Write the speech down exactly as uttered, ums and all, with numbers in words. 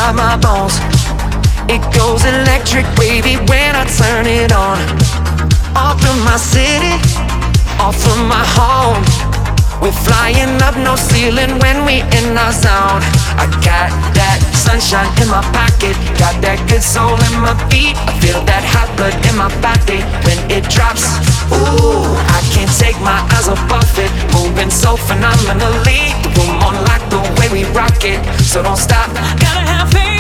inside my bones. It goes electric wavy when I turn it on. Off from my city, off from my home. We're flying up, no ceiling when we in our zone. I got that sunshine in my pocket, got that good soul in my feet. I feel that hot blood in my body when it drops. Ooh, I can't take my eyes off of it, moving so phenomenally. The room on lock, the way we rock it, so don't stop. Gotta have faith.